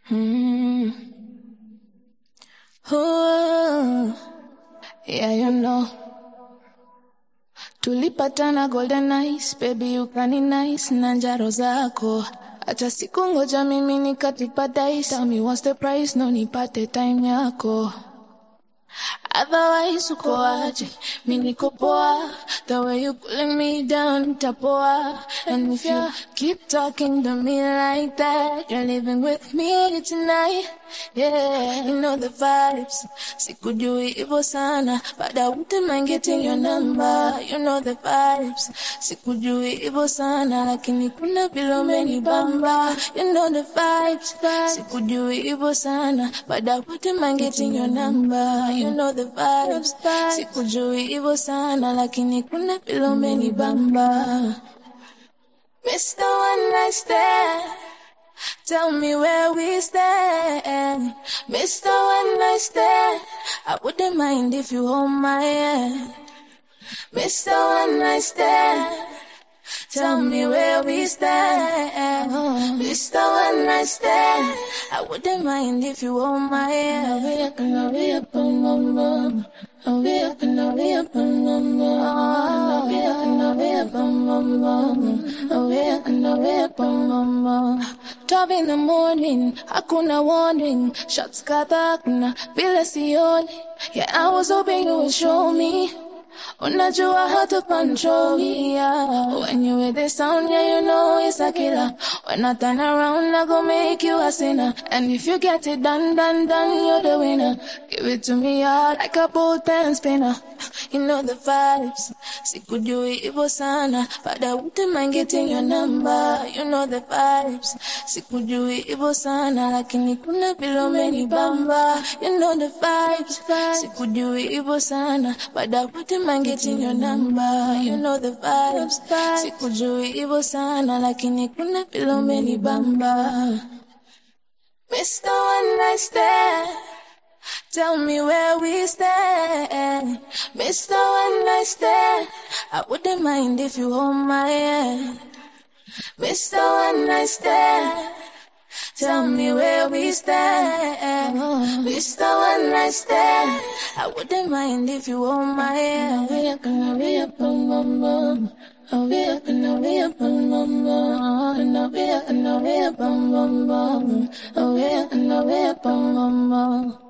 Mm. Oh, yeah, you know. Tulipatana golden eyes, baby ukani nice na njaro zako. Acha siku ngoja mimi nikatipa dice. Tell me what's the price, no nipate time yako. Otherwise uko aje, mimi niko poa. The way you pulling me down, tapoa. And if you keep talking to me like that, you're living with me tonight. Yeah, you know the vibes. Sikujui hivyo sana, but I wouldn't mind getting your number. You know the vibes. Sikujui hivyo sana, lakini kuna vile umenibamba. You know the vibes. Sikujui hivyo sana, but I wouldn't mind getting your number. You know the vibes. Sikujui hivyo sana, lakini kuna vile umenibamba. Mr. One Night Stand, tell me where we stand. Mr. One Night Stand, I wouldn't mind if you hold my hand. Mr. One Night Stand, tell me where we stand. Mr. One Night Stand, I wouldn't mind if you hold my hand. Hurry up and hurry up, bum, bum. Hurry up and hurry up, bum, bum. Hurry up and hurry up, bum, bum. Hurry up and hurry up, bum, bum. 12 in the morning, hakuna warning. Shots kadhaa, kuna vile sioni. Yeah, I was hoping you would show me. Unajua how to control me, yeah. When you with the sound, yeah, you know it's a killer. When I turn around, I go make you a sinner. And if you get it done, you're the winner. Give it to me hard like a bolt and spinner. You know the vibes. Sikujui hivyo sana, but I wouldn't mind getting your number. You know the vibes. Sikujui hivyo sana, lakini kuna vile umenibamba. You know the vibes. Sikujui hivyo sana, but I wouldn't mind getting your number. You know the vibes. Sikujui hivyo sana, lakini kuna vile umenibamba. Mr. One Night Stand, tell me where we stand. Mr. One Night Stand, I wouldn't mind if you hold my hand. Mr. One Night Stand, tell me where we stand. Mr. One Night Stand, I wouldn't mind if you hold my hand. Hurry up and hurry up, bum, bum, bum. Hurry up and hurry up, bum, bum, bum. Hurry up and hurry up, bum, bum, bum. Hurry up and hurry up, bum, bum, bum.